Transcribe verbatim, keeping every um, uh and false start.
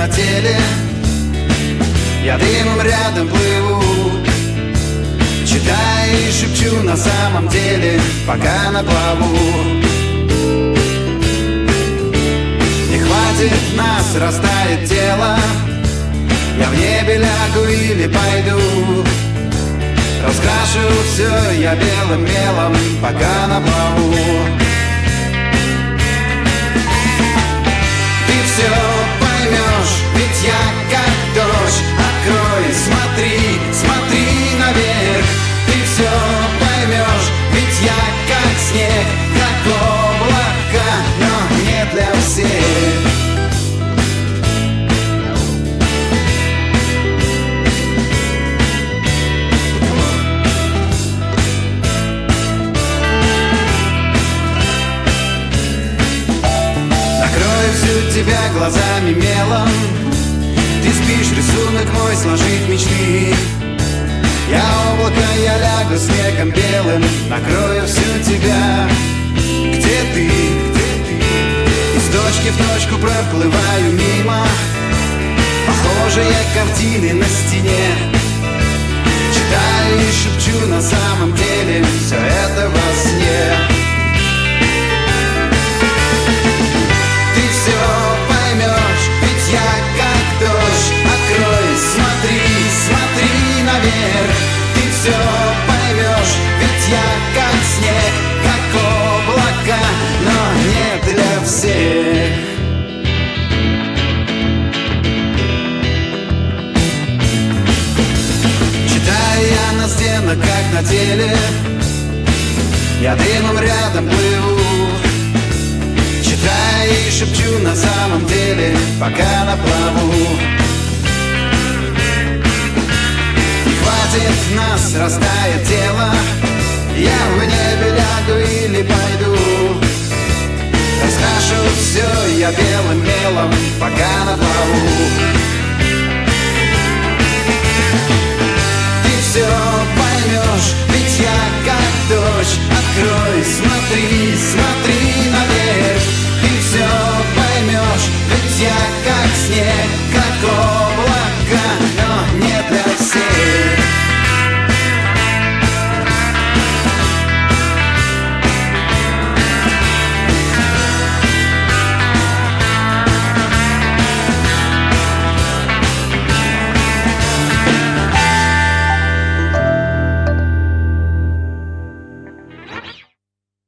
на теле. Я дымом рядом плыву, читаю и шепчу на самом деле, пока на плаву. Не хватит нас, растает тело. Я в небе лягу или пойду, раскрашу все я белым мелом, пока на плаву. Ты все поймешь, ведь я как дождь. Открой, смотри, смотри наверх. Ты все поймешь, ведь я как снег, как облака, но не для всех. Всю тебя глазами мелом. Ты спишь, рисунок мой сложить мечты. Я облако, я лягу снегом белым, накрою всю тебя. Где ты? Из точки в точку проплываю мимо. Похожие картины на стене. Читаю и шепчу на самом деле, все это во сне. Все поймешь, ведь я как дождь. Открой, смотри, смотри наверх. Ты все поймешь, ведь я как снег, как облака, но не для всех. Читаю я на стенах, как на теле. Я дымом рядом плыву, читаю и шепчу на самом деле, пока на плаву. Не хватит нас, растает тело. Я в небе лягу или пойду, раскрашу все я белым мелом, пока на плаву. Ты все поймешь, ведь я как дождь. Открой, смотри, смотри наверх. Ты все поймешь, ведь я